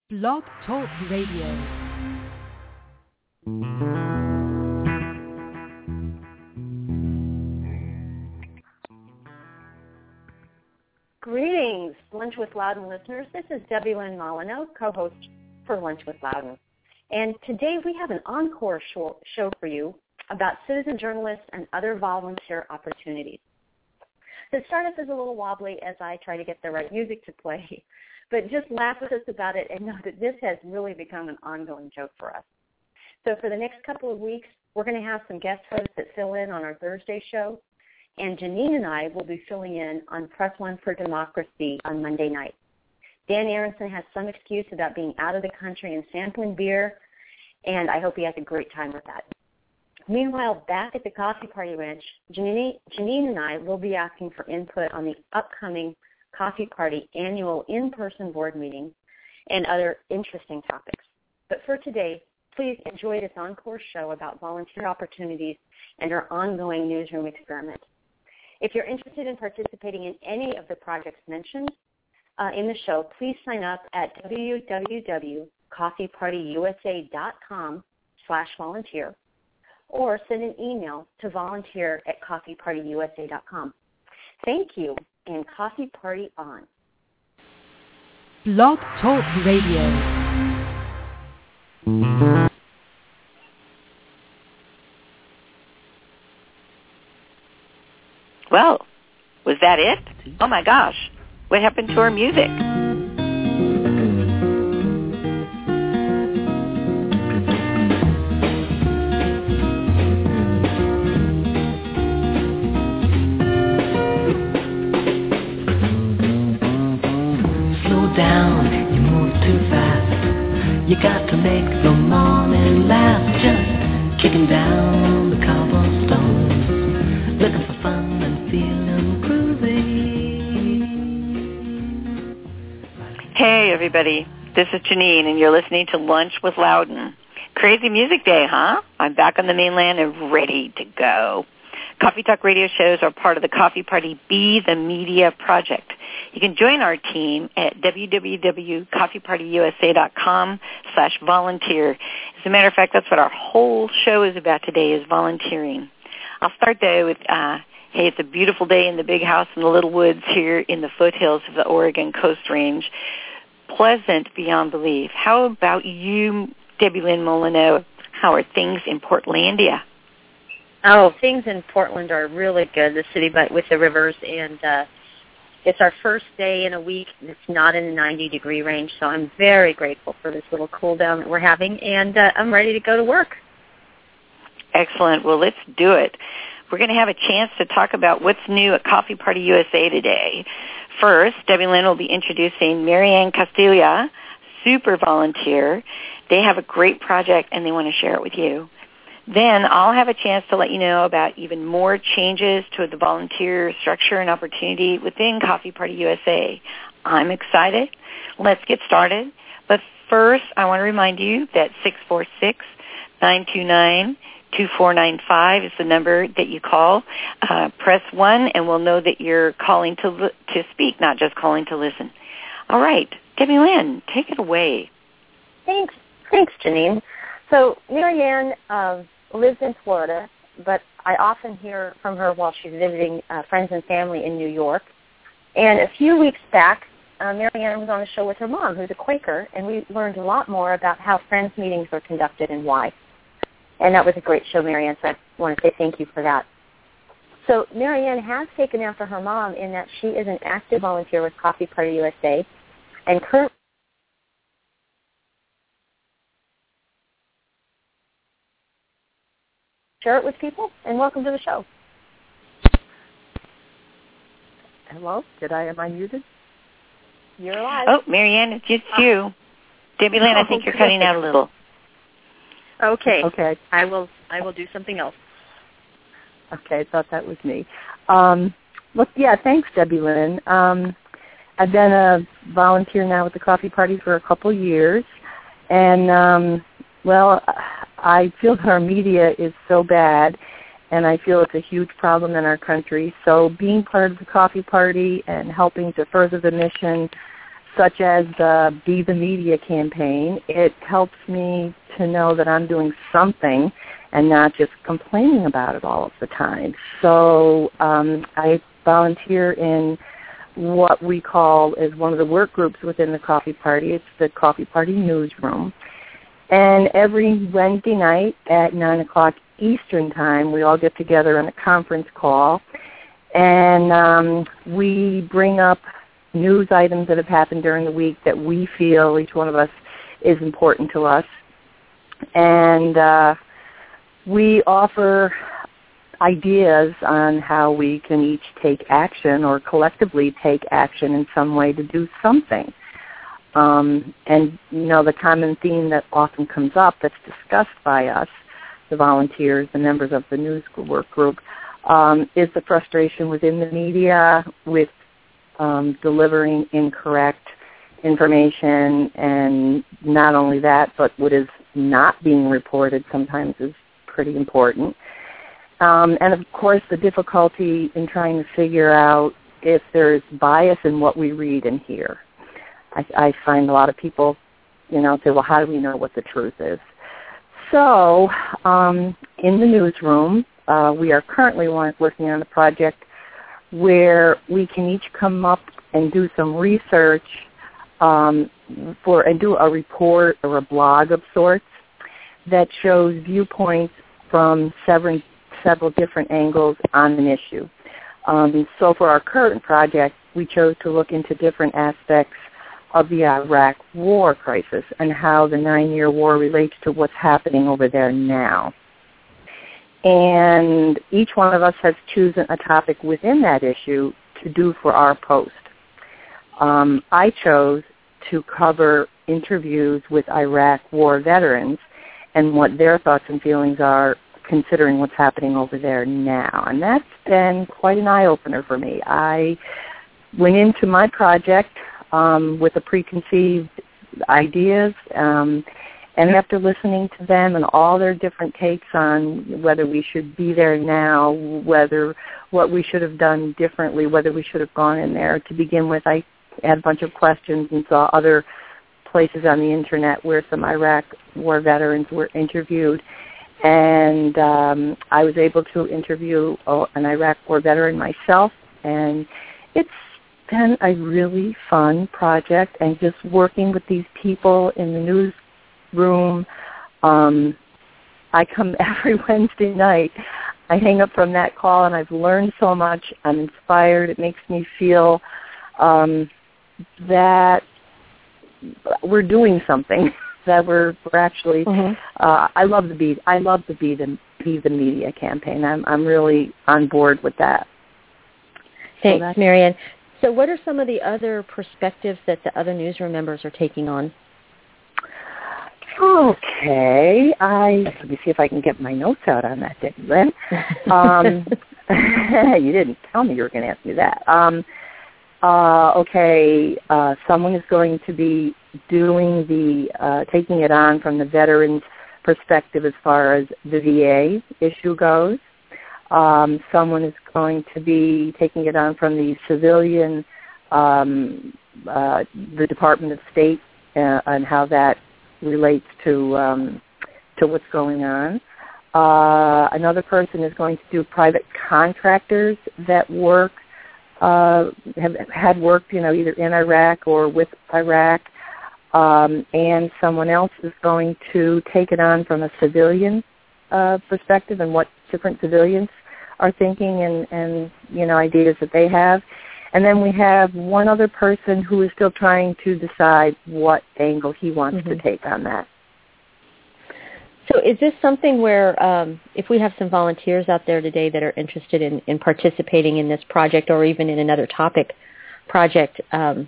Blog Talk Radio. Greetings, Lunch with Loudon listeners. This is Debbie Lynn Molyneux, co-host for Lunch with Loudon. And today we have an encore show for you about citizen journalists and other volunteer opportunities. The startup is a little wobbly as I try to get the right music to play, but just laugh with us about it and know that this has really become an ongoing joke for us. So for the next couple of weeks, we're going to have some guest hosts that fill in on our Thursday show, and Janine and I will be filling in on Press One for Democracy on Monday night. Dan Aronson has some excuse about being out of the country and sampling beer, and I hope he has a great time with that. Meanwhile, back at the Coffee Party Ranch, Janine and I will be asking for input on the upcoming Coffee Party annual in-person board meeting and other interesting topics. But for today, please enjoy this encore show about volunteer opportunities and our ongoing newsroom experiment. If you're interested in participating in any of the projects mentioned in the show, please sign up at www.coffeepartyusa.com/volunteer or send an email to volunteer@coffeepartyusa.com. Thank you, and Coffee Party on. Blog Talk Radio. Well, was that it? Oh my gosh, what happened to our music? Slow down, you move too fast. You got to make the morning last. Just kicking down the cobblestones, looking for fun and feeling groovy. Hey everybody, this is Janine and you're listening to Lunch with Loudon. Crazy music day, huh? I'm back on the mainland and ready to go. Coffee Talk radio shows are part of the Coffee Party Be the Media project. You can join our team at www.coffeepartyusa.com/volunteer. As a matter of fact, that's what our whole show is about today, is volunteering. I'll start though with, hey, it's a beautiful day in the big house in the Little Woods here in the foothills of the Oregon Coast Range. Pleasant beyond belief. How about you, Debbie Lynn Molyneux? How are things in Portlandia? Oh, things in Portland are really good, the city but with the rivers, and it's our first day in a week. It's not in the 90-degree range, so I'm very grateful for this little cool down that we're having, and I'm ready to go to work. Excellent. Well, let's do it. We're going to have a chance to talk about what's new at Coffee Party USA today. First, Debbie Lynn will be introducing Marianne Castilla, super volunteer. They have a great project, and they want to share it with you. Then I'll have a chance to let you know about even more changes to the volunteer structure and opportunity within Coffee Party USA. I'm excited. Let's get started. But first, I want to remind you that 646-929-2495 is the number that you call. Press 1, and we'll know that you're calling to speak, not just calling to listen. All right, Debbie Lynn, take it away. Thanks, Janine. So Marianne lives in Florida, but I often hear from her while she's visiting friends and family in New York. And a few weeks back, Marianne was on a show with her mom, who's a Quaker, and we learned a lot more about how Friends meetings are conducted and why. And that was a great show, Marianne, so I want to say thank you for that. So Marianne has taken after her mom in that she is an active volunteer with Coffee Party USA, and currently share it with people, and welcome to the show. Hello? Am I muted? You're alive. Oh, Marianne, it's just you. Debbie Lynn, I think you're cutting out a little. Okay. I will do something else. Okay, I thought that was me. Thanks, Debbie Lynn. I've been a volunteer now with the Coffee Party for a couple years, and I feel that our media is so bad, and I feel it's a huge problem in our country. So being part of the Coffee Party and helping to further the mission such as the Be the Media campaign, it helps me to know that I'm doing something and not just complaining about it all of the time. So I volunteer in what we call as one of the work groups within the Coffee Party. It's the Coffee Party Newsroom. And every Wednesday night at 9 o'clock Eastern Time, we all get together on a conference call, and we bring up news items that have happened during the week that we feel, each one of us, is important to us. And we offer ideas on how we can each take action or collectively take action in some way to do something. And, the common theme that often comes up that's discussed by us, the volunteers, the members of the news work group, is the frustration within the media with delivering incorrect information, and not only that, but what is not being reported sometimes is pretty important. And, of course, the difficulty in trying to figure out if there's bias in what we read and hear. I find a lot of people, say, well, how do we know what the truth is? So in the newsroom, we are currently working on a project where we can each come up and do some research and do a report or a blog of sorts that shows viewpoints from several different angles on an issue. So for our current project, we chose to look into different aspects of the Iraq war crisis and how the 9-year war relates to what's happening over there now. And each one of us has chosen a topic within that issue to do for our post. I chose to cover interviews with Iraq war veterans and what their thoughts and feelings are considering what's happening over there now. And that's been quite an eye-opener for me. I went into my project with a preconceived ideas, and after listening to them and all their different takes on whether we should be there now, what we should have done differently, whether we should have gone in there to begin with, I had a bunch of questions and saw other places on the Internet where some Iraq war veterans were interviewed. And I was able to interview an Iraq war veteran myself, and it's been a really fun project, and just working with these people in the newsroom. I come every Wednesday night. I hang up from that call, and I've learned so much. I'm inspired. It makes me feel that we're doing something, that we're actually. Mm-hmm. I love the Be the Media campaign. I'm really on board with that. Thanks, Marianne. So what are some of the other perspectives that the other newsroom members are taking on? Okay. Let me see if I can get my notes out on that, Lynn. You didn't tell me you were going to ask me that. Someone is going to be doing taking it on from the veterans' perspective as far as the VA issue goes. Someone is going to be taking it on from the civilian, the Department of State, and how that relates to what's going on. Another person is going to do private contractors that work, had worked, either in Iraq or with Iraq. And someone else is going to take it on from a civilian perspective and what different civilians are thinking and ideas that they have. And then we have one other person who is still trying to decide what angle he wants to take on that. So is this something where if we have some volunteers out there today that are interested in participating in this project or even in another topic project,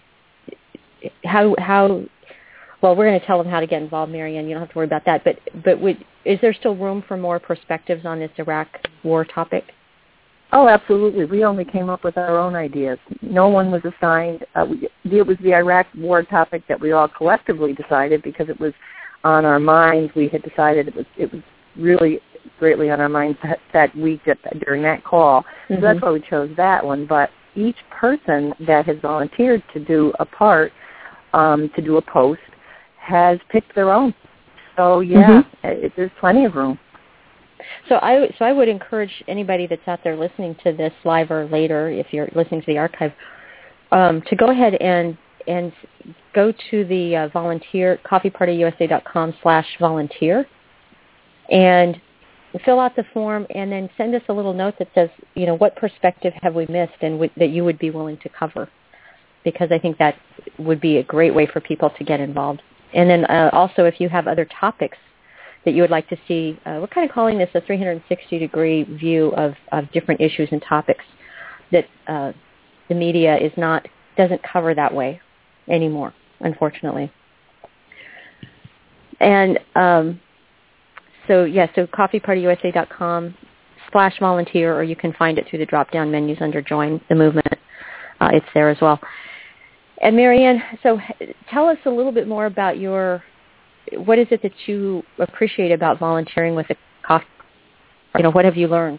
well, we're going to tell them how to get involved, Marianne. You don't have to worry about that. But is there still room for more perspectives on this Iraq war topic? Oh, absolutely. We only came up with our own ideas. No one was assigned. It was the Iraq war topic that we all collectively decided because it was on our minds. We had decided it was really greatly on our minds that week during that call. So that's why we chose that one. But each person that has volunteered to do a part to do a post has picked their own. So yeah, there's plenty of room. So I would encourage anybody that's out there listening to this live or later, if you're listening to the archive, to go ahead and go to the volunteer, coffeepartyusa.com/volunteer, and fill out the form, and then send us a little note that says, what perspective have we missed and that you would be willing to cover, because I think that would be a great way for people to get involved. And then also, if you have other topics that you would like to see, we're kind of calling this a 360-degree view of different issues and topics that the media doesn't cover that way anymore, unfortunately. And so coffeepartyusa.com/volunteer, or you can find it through the drop-down menus under Join the Movement. It's there as well. And Marianne, so tell us a little bit more about what is it that you appreciate about volunteering with the coffee? What have you learned?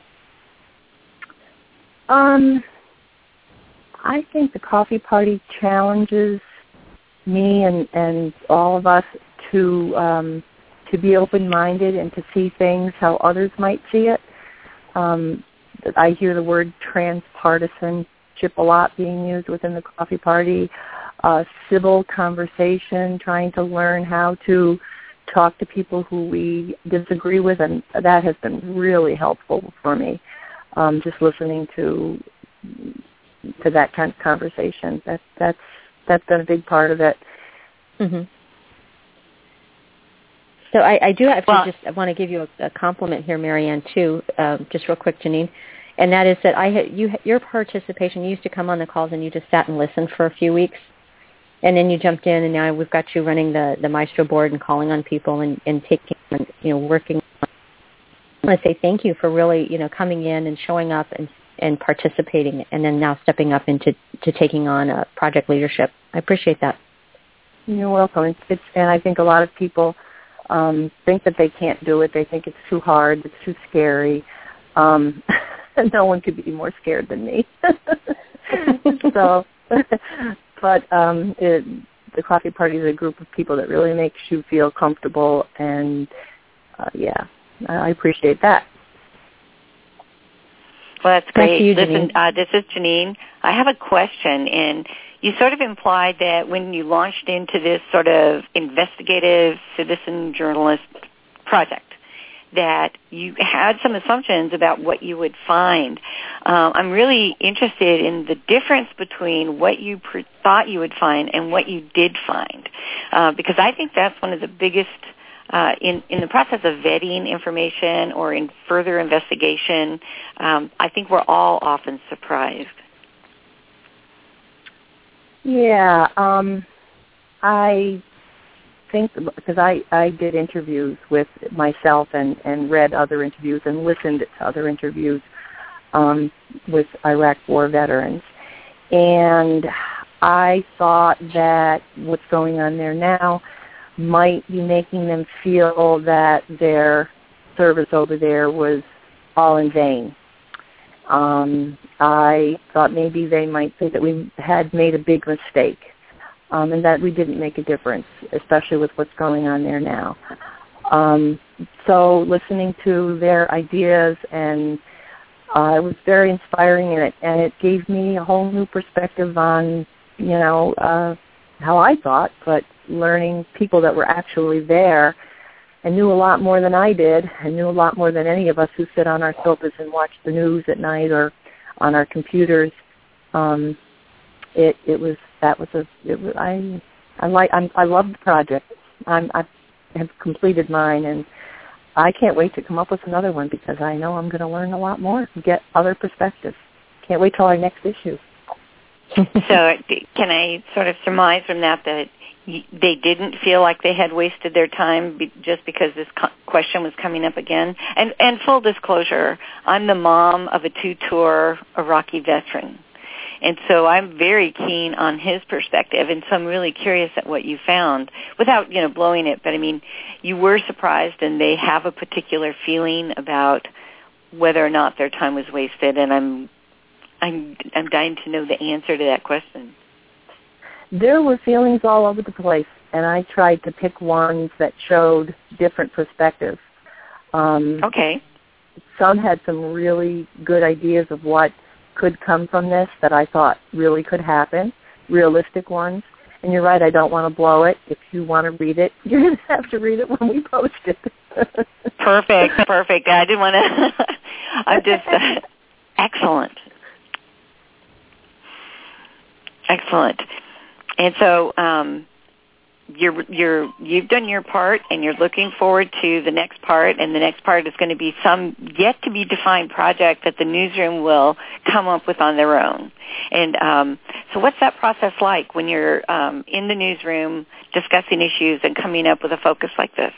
I think the Coffee Party challenges me and all of us to be open-minded and to see things how others might see it. I hear the word transpartisanship a lot being used within the Coffee Party. Civil conversation, trying to learn how to talk to people who we disagree with, and that has been really helpful for me. Just listening to that kind of conversation. That's been a big part of it. Mm-hmm. So I do actually I want to give you a compliment here, Marianne, too, just real quick, Janine, and that is that your participation, you used to come on the calls and you just sat and listened for a few weeks, and then you jumped in, and now we've got you running the Maestro board and calling on people and taking, working. I want to say thank you for really, coming in and showing up and participating, and then now stepping up into taking on project leadership. I appreciate that. You're welcome. And I think a lot of people think that they can't do it. They think it's too hard. It's too scary. No one could be more scared than me. So, but the Coffee Party is a group of people that really makes you feel comfortable, and I appreciate that. Well, that's great. You, listen, this is Janine. I have a question, and you sort of implied that when you launched into this sort of investigative citizen journalist project, that you had some assumptions about what you would find. I'm really interested in the difference between what you thought you would find and what you did find, because I think that's one of the biggest, in the process of vetting information or in further investigation, I think we're all often surprised. Yeah, I think, because I did interviews with myself and read other interviews and listened to other interviews with Iraq War veterans, and I thought that what's going on there now might be making them feel that their service over there was all in vain. I thought maybe they might think that we had made a big mistake, and that we didn't make a difference, especially with what's going on there now. So listening to their ideas, and it was very inspiring, and it gave me a whole new perspective on, how I thought, but learning people that were actually there and knew a lot more than I did, and knew a lot more than any of us who sit on our sofas and watch the news at night or on our computers. I love the project. I have completed mine, and I can't wait to come up with another one, because I know I'm going to learn a lot more and get other perspectives. Can't wait till our next issue. So can I sort of surmise from that they didn't feel like they had wasted their time just because this question was coming up again? And full disclosure, I'm the mom of a 2-tour Iraqi veteran. And so I'm very keen on his perspective, and so I'm really curious at what you found, without, blowing it. But, I mean, you were surprised, and they have a particular feeling about whether or not their time was wasted, and I'm dying to know the answer to that question. There were feelings all over the place, and I tried to pick ones that showed different perspectives. Okay. Some had some really good ideas of what could come from this that I thought really could happen, realistic ones. And you're right, I don't want to blow it. If you want to read it, you're going to have to read it when we post it. Perfect. I didn't want to. I'm just excellent. And so you've done your part, and you're looking forward to the next part, and the next part is going to be some yet to be defined project that the newsroom will come up with on their own. And so what's that process like when you're in the newsroom discussing issues and coming up with a focus like this?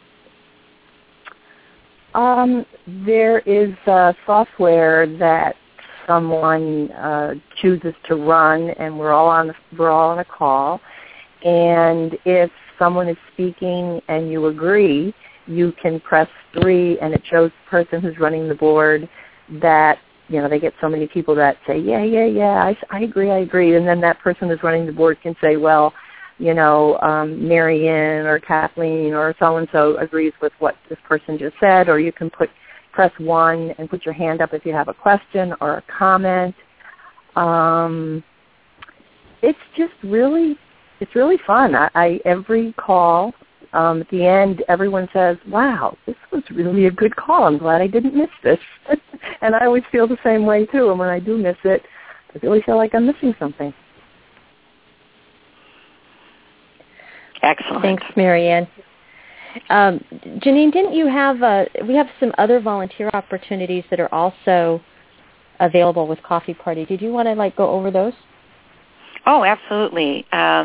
There is software that someone chooses to run, and we're all on a call. And if someone is speaking and you agree, you can press 3, and it shows the person who's running the board that, they get so many people that say, yeah, I agree. And then that person who's running the board can say, well, Marianne or Kathleen or so-and-so agrees with what this person just said, or you can press 1 and put your hand up if you have a question or a comment. It's really fun. Every call, at the end, everyone says, wow, this was really a good call. I'm glad I didn't miss this. And I always feel the same way, too. And when I do miss it, I really feel like I'm missing something. Excellent. Thanks, Marianne. Janine, didn't you have, we have some other volunteer opportunities that are also available with Coffee Party. Did you want to go over those? Oh, absolutely.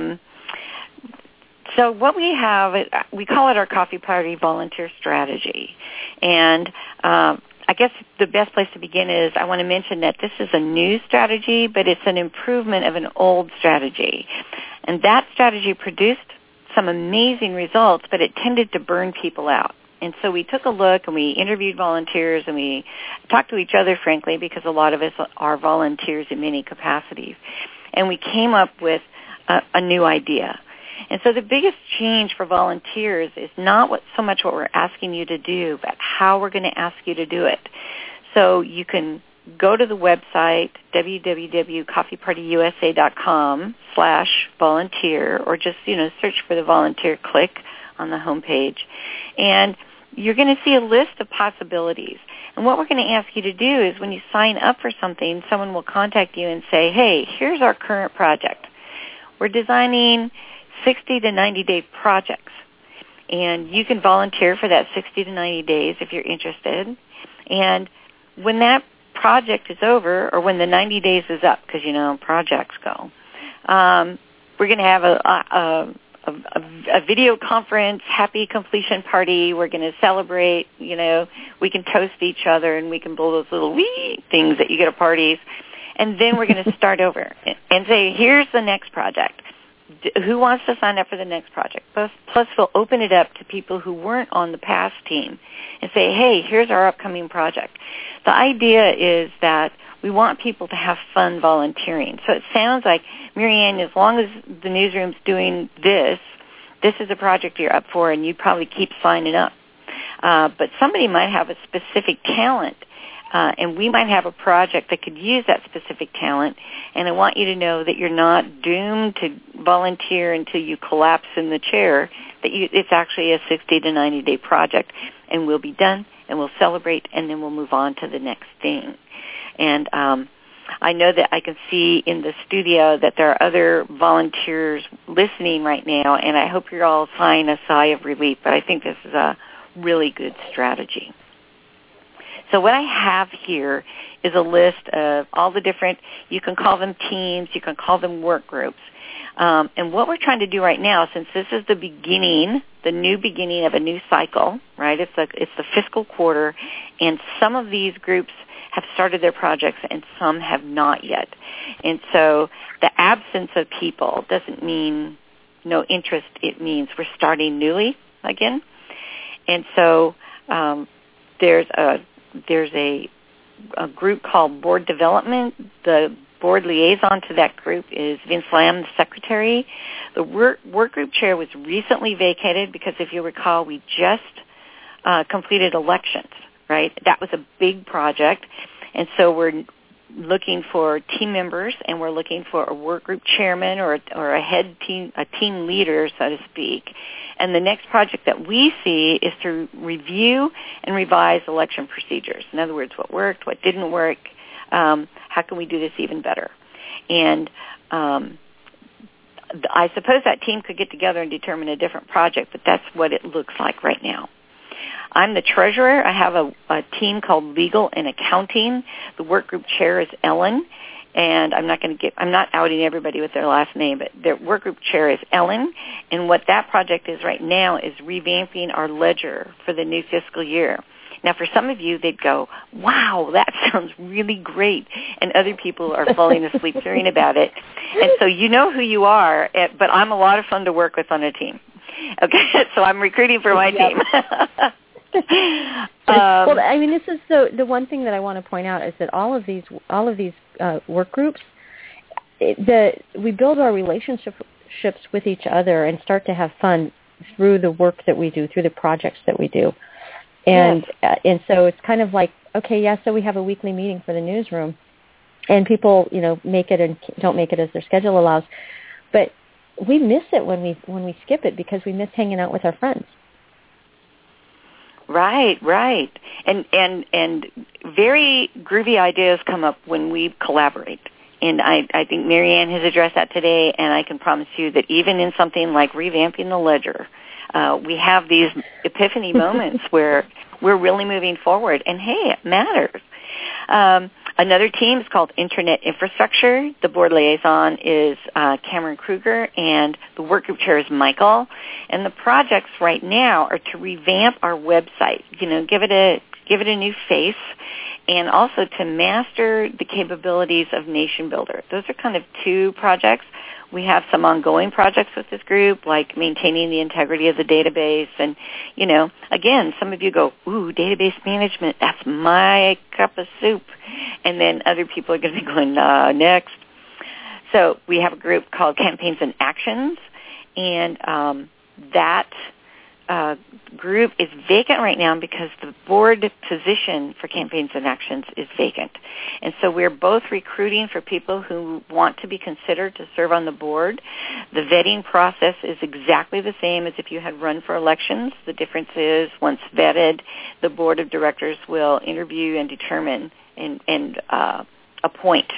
So what we have, we call it our Coffee Party Volunteer Strategy. And I guess the best place to begin is I want to mention that this is a new strategy, but it's an improvement of an old strategy. And that strategy produced some amazing results, but it tended to burn people out. And so we took a look and we interviewed volunteers and we talked to each other, frankly, because a lot of us are volunteers in many capacities. And we came up with a new idea. And so the biggest change for volunteers is not so much what we're asking you to do, but how we're going to ask you to do it. So you can go to the website, www.coffeepartyusa.com/volunteer, or just, search for the volunteer, click on the homepage. And you're going to see a list of possibilities. And what we're going to ask you to do is when you sign up for something, someone will contact you and say, hey, here's our current project. We're designing 60 to 90-day projects. And you can volunteer for that 60 to 90 days if you're interested. And when that project is over, or when the 90 days is up, because, projects go, we're going to have a video conference, happy completion party. We're going to celebrate, we can toast each other and we can blow those little wee things that you get at parties. And then we're going to start over and say, here's the next project. Who wants to sign up for the next project? Plus, we'll open it up to people who weren't on the past team and say, hey, here's our upcoming project. The idea is that we want people to have fun volunteering. So it sounds like, Marianne, as long as the newsroom's doing this is a project you're up for, and you probably keep signing up. But somebody might have a specific talent, and we might have a project that could use that specific talent, and I want you to know that you're not doomed to volunteer until you collapse in the chair, that it's actually a 60 to 90-day project, and we'll be done, and we'll celebrate, and then we'll move on to the next thing. And I know that I can see in the studio that there are other volunteers listening right now, and I hope you're all sighing a sigh of relief, but I think this is a really good strategy. So what I have here is a list of all the different, you can call them teams, you can call them work groups. And what we're trying to do right now, since this is the beginning, the new beginning of a new cycle, right? It's the fiscal quarter, and some of these groups have started their projects and some have not yet. And so the absence of people doesn't mean no interest. It means we're starting newly again. And so there's a group called Board Development. The board liaison to that group is Vince Lamb, the secretary. The work group chair was recently vacated because, if you recall, we just completed elections, right? That was a big project, and so we're looking for team members, and we're looking for a work group chairman or a head team, a team leader, so to speak. And the next project that we see is to review and revise election procedures. In other words, what worked, what didn't work, how can we do this even better? And I suppose that team could get together and determine a different project, but that's what it looks like right now. I'm the treasurer. I have a team called Legal and Accounting. The work group chair is Ellen, and I'm not outing everybody with their last name, but their work group chair is Ellen. And what that project is right now is revamping our ledger for the new fiscal year. Now, for some of you, they'd go, wow, that sounds really great. And other people are falling asleep hearing about it. And so you know who you are, but I'm a lot of fun to work with on a team. Okay, so I'm recruiting for my team. Well, I mean, this is the one thing that I want to point out is that all of these work groups, we build our relationships with each other and start to have fun through the work that we do, through the projects that we do, and so it's kind of like, okay, yeah, so we have a weekly meeting for the newsroom, and people, make it and don't make it as their schedule allows, but we miss it when we skip it because we miss hanging out with our friends. Right. And very groovy ideas come up when we collaborate. And I think Marianne has addressed that today, and I can promise you that even in something like revamping the ledger, we have these epiphany moments where we're really moving forward. And, hey, it matters. Another team is called Internet Infrastructure. The board liaison is Cameron Kruger, and the work group chair is Michael. And the projects right now are to revamp our website, give it a new face, and also to master the capabilities of Nation Builder. Those are kind of two projects. We have some ongoing projects with this group, like maintaining the integrity of the database. And, again, some of you go, ooh, database management, that's my cup of soup. And then other people are going to be going, next. So we have a group called Campaigns and Actions, and that group is vacant right now because the board position for Campaigns and Actions is vacant. And so we're both recruiting for people who want to be considered to serve on the board. The vetting process is exactly the same as if you had run for elections. The difference is once vetted, the board of directors will interview and determine and appoint.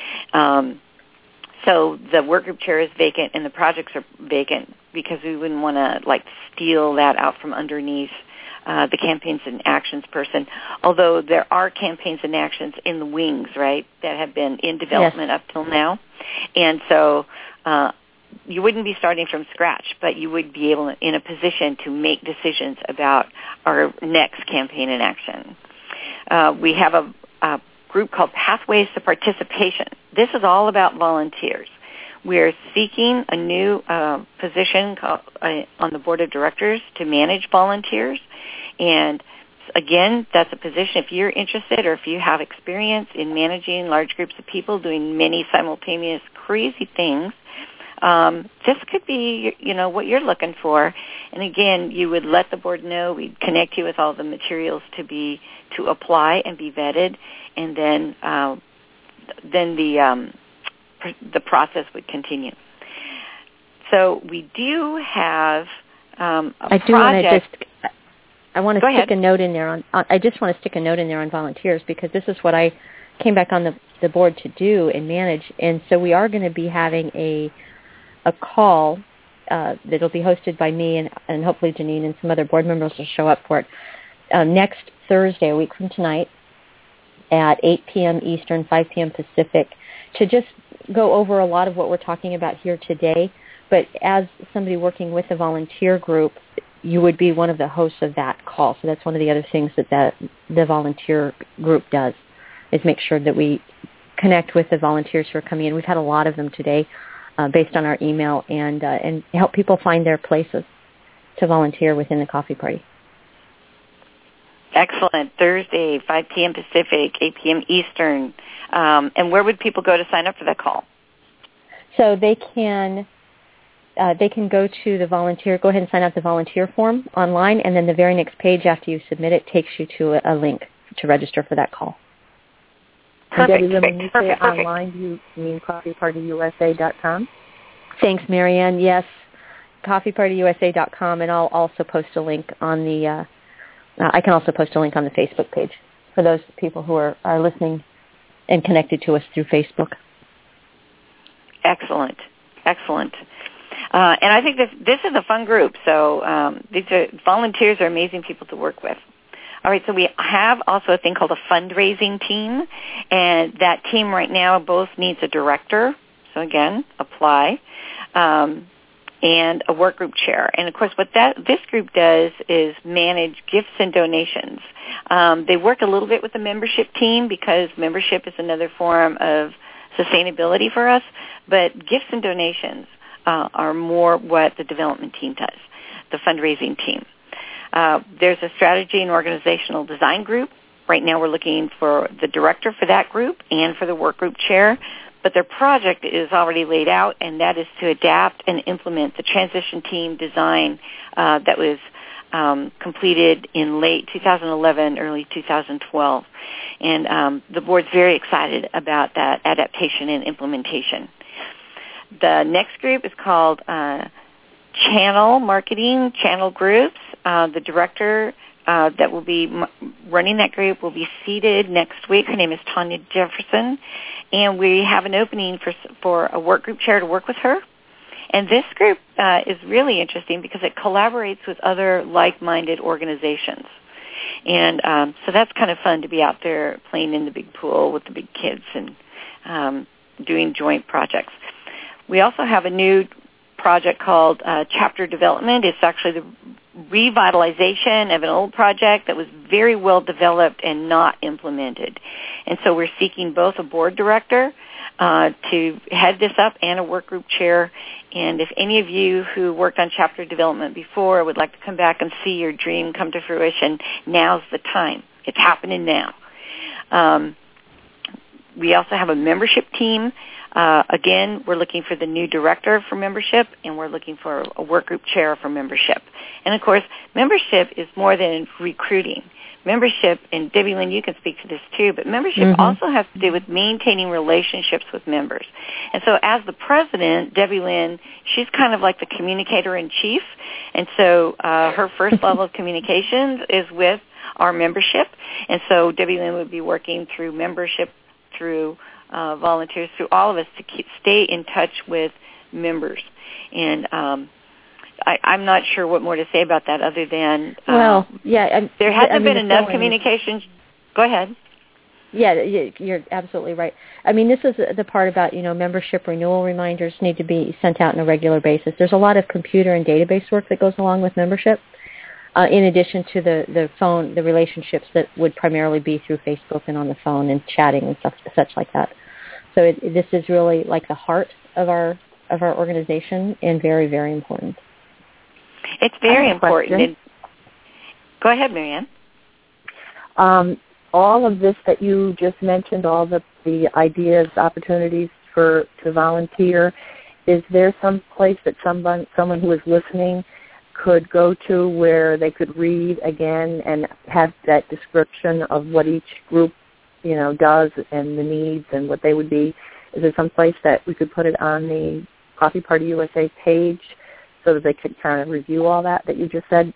So the work group chair is vacant and the projects are vacant because we wouldn't want to steal that out from underneath the Campaigns and Actions person. Although there are Campaigns and Actions in the wings, right, that have been in development up till now. And so you wouldn't be starting from scratch, but you would be in a position to make decisions about our next campaign and action. We have a group called Pathways to Participation. This is all about volunteers. We're seeking a new position on the board of directors to manage volunteers. And again, that's a position if you're interested or if you have experience in managing large groups of people doing many simultaneous crazy things. This could be, what you're looking for. And again, you would let the board know. We'd connect you with all the materials to apply and be vetted, and then the process would continue. So we do have a project. I want to stick a note in there I just want to stick a note in there on volunteers because this is what I came back on the board to do and manage. And so we are going to be having a call that'll be hosted by me and hopefully Janine and some other board members will show up for it next Thursday, a week from tonight, at 8 p.m. Eastern, 5 p.m. Pacific, to just go over a lot of what we're talking about here today. But as somebody working with a volunteer group, you would be one of the hosts of that call. So that's one of the other things that the volunteer group does, is make sure that we connect with the volunteers who are coming in. We've had a lot of them today based on our email, and help people find their places to volunteer within the coffee party. Excellent. Thursday, 5 p.m. Pacific, 8 p.m. Eastern. And where would people go to sign up for that call? So they can go to the volunteer, go ahead and sign up the volunteer form online, and then the very next page after you submit it takes you to a link to register for that call. Perfect. And Debbie, when you say online, you mean coffeepartyusa.com? Thanks, Marianne. Yes, coffeepartyusa.com, and I'll also post a link on the, I can also post a link on the Facebook page for those people who are listening and connected to us through Facebook. Excellent. Excellent. And I think this is a fun group. So volunteers are amazing people to work with. All right, so we have also a thing called a fundraising team, and that team right now both needs a director. So again, apply, and a work group chair. And of course, what this group does is manage gifts and donations. They work a little bit with the membership team because membership is another form of sustainability for us, but gifts and donations are more what the development team does, the fundraising team. There's a strategy and organizational design group. Right now we're looking for the director for that group and for the work group chair, but their project is already laid out, and that is to adapt and implement the transition team design that was completed in late 2011, early 2012. And the board's very excited about that adaptation and implementation. The next group is called Channel Marketing, Channel Groups. The director that will be running that group will be seated next week. Her name is Tanya Jefferson, and we have an opening for a work group chair to work with her. And this group is really interesting because it collaborates with other like-minded organizations. And so that's kind of fun to be out there playing in the big pool with the big kids and doing joint projects. We also have a new project called Chapter Development. It's actually the revitalization of an old project that was very well developed and not implemented. And so we're seeking both a board director to head this up and a work group chair. And if any of you who worked on chapter development before would like to come back and see your dream come to fruition, now's the time. It's happening now. We also have a membership team. Again, we're looking for the new director for membership, and we're looking for a work group chair for membership. And, of course, membership is more than recruiting. Membership, and Debbie Lynn, you can speak to this too, but membership also has to do with maintaining relationships with members. And so as the president, Debbie Lynn, she's kind of like the communicator-in-chief. And so her first level of communications is with our membership. And so Debbie Lynn would be working through membership, through volunteers, through all of us to stay in touch with members. And I'm not sure what more to say about that other than there hasn't been enough communications. Go ahead. Yeah, you're absolutely right. I mean, this is the part about, membership renewal reminders need to be sent out on a regular basis. There's a lot of computer and database work that goes along with membership, in addition to the phone, the relationships that would primarily be through Facebook and on the phone and chatting and such like that. So this is really like the heart of our organization and very, very important. It's very important. Go ahead, Marianne. All of this that you just mentioned, all the ideas, opportunities to volunteer, is there some place that someone who is listening could go to where they could read again and have that description of what each group does and the needs and what they would be? Is there some place that we could put it on the Coffee Party USA page so that they could kind of review all that you just said?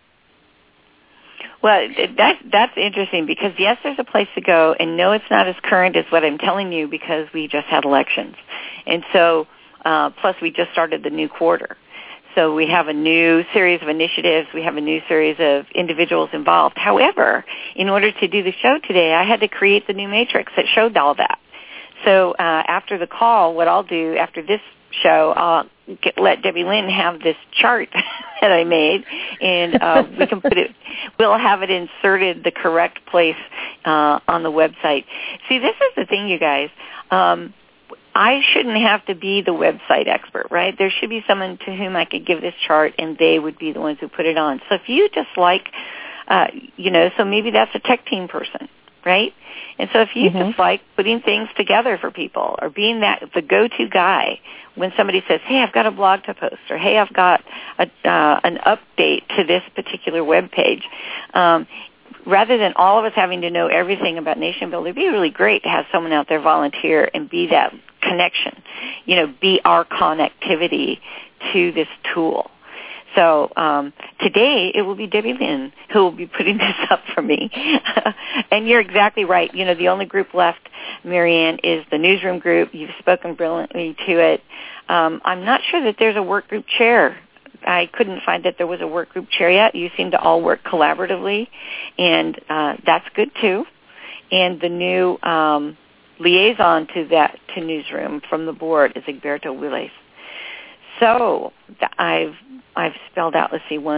Well, that's interesting because, yes, there's a place to go, and no, it's not as current as what I'm telling you because we just had elections. And so, plus we just started the new quarter. So we have a new series of initiatives. We have a new series of individuals involved. However, in order to do the show today, I had to create the new matrix that showed all that. So after the call, what I'll do after this show, I'll let Debbie Lynn have this chart that I made, and we can put it. We'll have it inserted the correct place on the website. See, this is the thing, you guys. I shouldn't have to be the website expert, right? There should be someone to whom I could give this chart, and they would be the ones who put it on. So if you just like So maybe that's a tech team person, right? And so if you just like putting things together for people or being the go-to guy when somebody says, hey, I've got a blog to post, or hey, I've got an update to this particular web page, rather than all of us having to know everything about Nation Builder, it'd be really great to have someone out there volunteer and be that connection, be our connectivity to this tool. So today it will be Debbie Lynn who will be putting this up for me. And you're exactly right. The only group left, Marianne, is the newsroom group. You've spoken brilliantly to it. I'm not sure that there's a work group chair. I couldn't find that there was a work group chair yet. You seem to all work collaboratively, and that's good too. And the new liaison to newsroom from the board is Egberto Willis. So I've spelled out,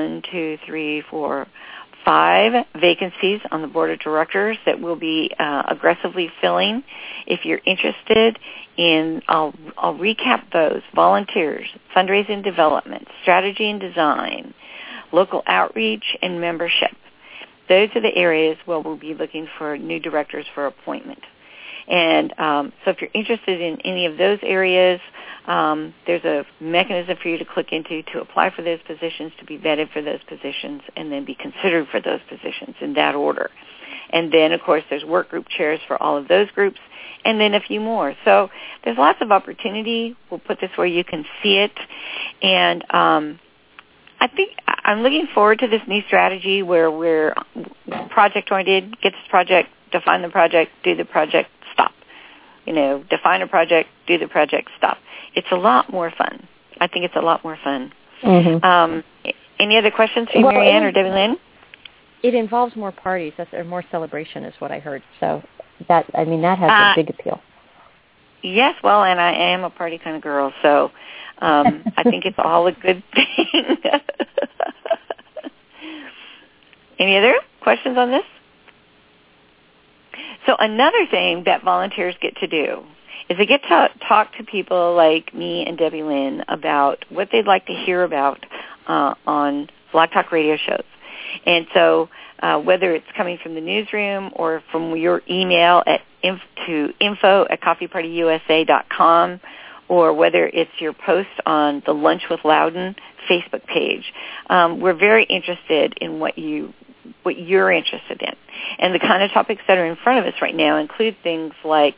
5 vacancies on the board of directors that we'll be aggressively filling. If you're interested in, I'll recap those: volunteers, fundraising development, strategy and design, local outreach, and membership. Those are the areas where we'll be looking for new directors for appointment. And so if you're interested in any of those areas, there's a mechanism for you to click into to apply for those positions, to be vetted for those positions, and then be considered for those positions in that order. And then, of course, there's work group chairs for all of those groups, and then a few more. So there's lots of opportunity. We'll put this where you can see it. And I think I'm looking forward to this new strategy where we're project-oriented, get this project, define the project, do the project, stop. Define a project, do the project, stop. It's a lot more fun. I think it's a lot more fun. Any other questions for you, Marianne or Debbie Lynn? It involves more parties, or more celebration is what I heard. So that has a big appeal. Yes, well, and I am a party kind of girl, so I think it's all a good thing. Any other questions on this? So another thing that volunteers get to do is they get to talk to people like me and Debbie Lynn about what they'd like to hear about on Blog Talk radio shows. And so whether it's coming from the newsroom or from your email to info@coffeepartyusa.com, or whether it's your post on the Lunch with Loudon Facebook page, we're very interested in what you're interested in. And the kind of topics that are in front of us right now include things like,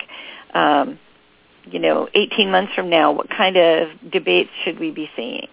18 months from now, what kind of debates should we be seeing?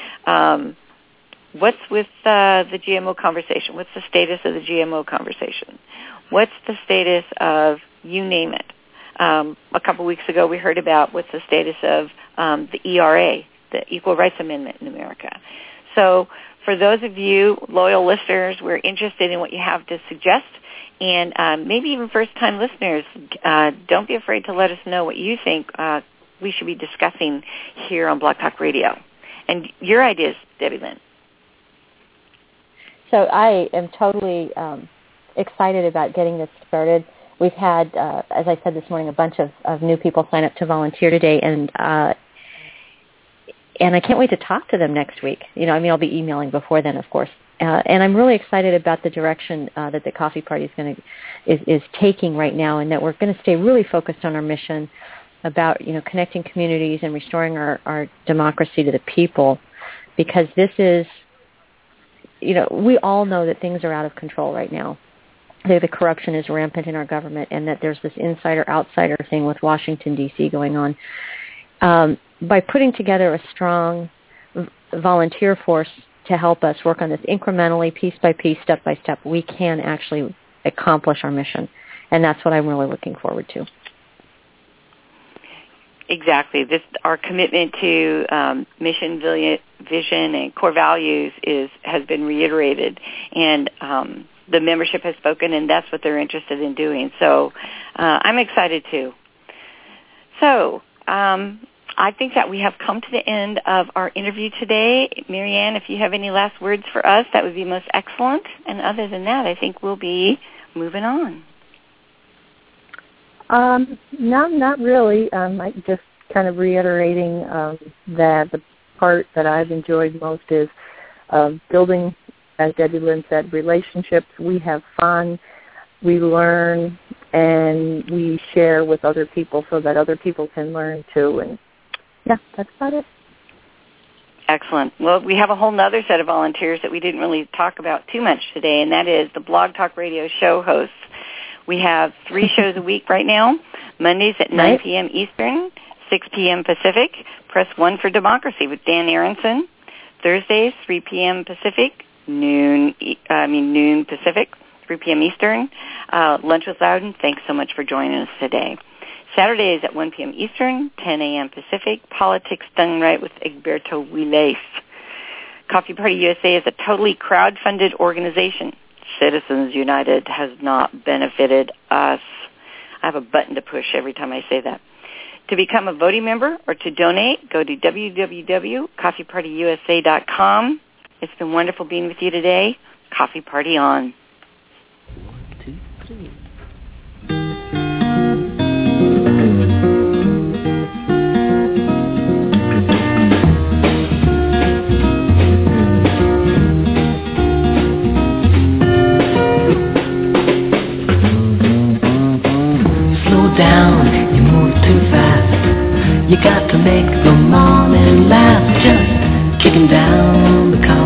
What's with the GMO conversation? What's the status of the GMO conversation? What's the status of you name it? A couple weeks ago we heard about what's the status of the ERA, the Equal Rights Amendment in America. So for those of you loyal listeners, we're interested in what you have to suggest. And maybe even first-time listeners, don't be afraid to let us know what you think we should be discussing here on Blog Talk Radio. And your ideas, Debbie Lynn. So I am totally excited about getting this started. We've had, as I said this morning, a bunch of new people sign up to volunteer today, and I can't wait to talk to them next week. I'll be emailing before then, of course. And I'm really excited about the direction that the Coffee Party is taking right now, and that we're going to stay really focused on our mission about connecting communities and restoring our democracy to the people, because this is, we all know that things are out of control right now. The corruption is rampant in our government, and that there's this insider-outsider thing with Washington, D.C. going on. By putting together a strong volunteer force to help us work on this incrementally, piece by piece, step by step, we can actually accomplish our mission. And that's what I'm really looking forward to. Exactly. Our commitment to mission, vision, and core values has been reiterated, and the membership has spoken, and that's what they're interested in doing. So I'm excited too. So I think that we have come to the end of our interview today. Marianne, if you have any last words for us, that would be most excellent. And other than that, I think we'll be moving on. No, not really. I just kind of reiterating that the part that I've enjoyed most is building as Debbie Lynn said, relationships. We have fun, we learn, and we share with other people so that other people can learn too. And yeah, that's about it. Excellent. Well, we have a whole other set of volunteers that we didn't really talk about too much today, and that is the Blog Talk Radio show hosts. We have 3 shows a week right now, Mondays at 9 p.m. Eastern, 6 p.m. Pacific, Press 1 for Democracy with Dan Aronson. Thursdays, 3 p.m. Pacific, noon Pacific, 3 p.m. Eastern. Lunch with Loudon, thanks so much for joining us today. Saturdays at 1 p.m. Eastern, 10 a.m. Pacific, Politics Done Right with Egberto Willes. Coffee Party USA is a totally crowd-funded organization. Citizens United has not benefited us. I have a button to push every time I say that. To become a voting member or to donate, go to www.coffeepartyusa.com. It's been wonderful being with you today. Coffee Party on. 1, 2, 3. Down, you move too fast. You got to make the morning last. Just kicking down the